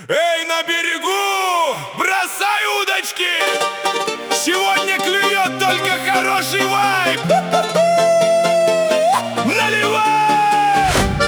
Эй, на берегу, бросай удочки! Сегодня клюет только хороший вайб! Наливай!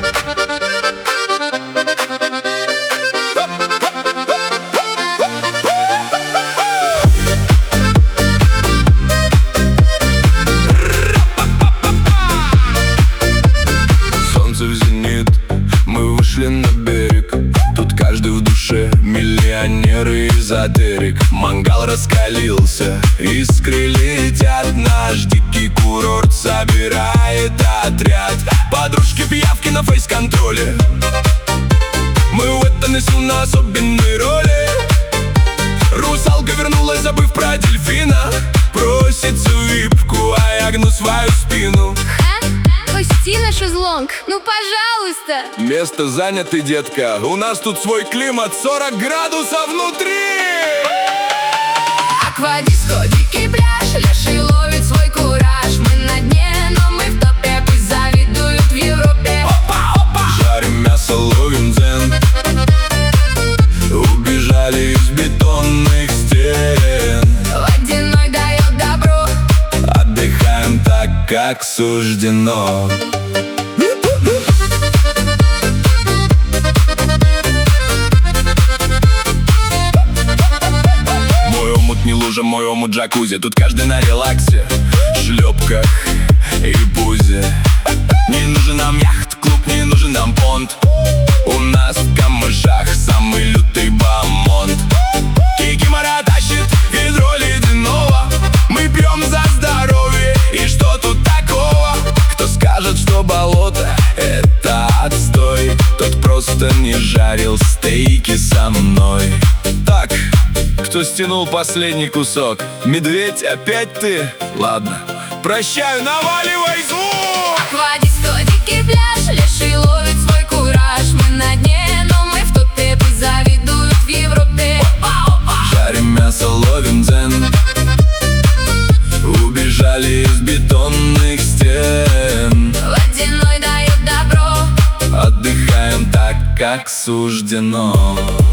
Солнце в зенит, мы вышли на берег. Тут каждый в душе миллионер и эзотерик. Мангал раскалился, искры летят. Наш дикий курорт собирает отряд. Подружки пиявки на фейс-контроле. Мы в этом несу на особенной роли. Русалка вернулась, забыв про дельфина. Просится випку, а я гну свою спину. Пусти на шезлонг, ну пожалуйста. Место занято, детка. У нас тут свой климат, 40 градусов внутри. Аквадиско, дикий пляж, леший ловит свой кураж. Мы на дне, но мы в топе, пусть завидуют в Европе. Опа, опа! Жарим мясо, ловим дзен. Убежали из бетонных стен. Водяной дает добро. Отдыхаем так, как суждено. Мой омут не лужа, мой омут джакузи. Тут каждый на релаксе, шлепках и бузе. Не нужен нам яхт-клуб, не нужен нам понт. У нас в камышах самый лютый бамонт. Кикимора тащит ведро ледяного. Мы пьем за здоровье, и что тут такого? Кто скажет, что болото — это отстой, тот просто не жарил стейки со мной. Так, кто стянул последний кусок? Медведь, опять ты? Ладно, прощаю, наваливай звук! Аквадиско, дикий пляж, леший ловит свой кураж. Мы на дне, но мы в топе, пусть завидуют в Европе. Жарим мясо, ловим дзен. Убежали из бетонных стен. Водяной дает добро. Отдыхаем так, как суждено.